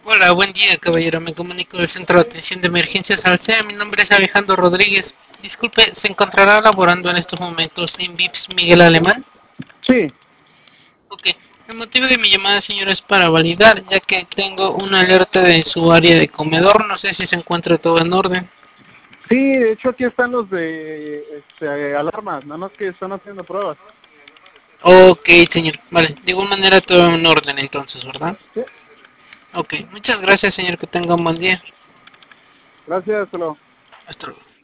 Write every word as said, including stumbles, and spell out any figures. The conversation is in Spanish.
Hola, buen día, caballero. Me comunico del Centro de Atención de Emergencias Alsea. Mi nombre es Alejandro Rodríguez. Disculpe, ¿se encontrará laborando en estos momentos en VIPS Miguel Alemán? Sí, Ok. El motivo de mi llamada, señor, es para validar, ya que tengo una alerta de su área de comedor. No sé si se encuentra todo en orden. sí, de hecho aquí están los de este, alarmas, nada más que están haciendo pruebas. Ok, señor. Vale. De igual manera, todo en orden entonces, ¿verdad? Sí, Ok. Muchas gracias, señor. Que tenga un buen día. gracias, hasta luego. Hasta luego.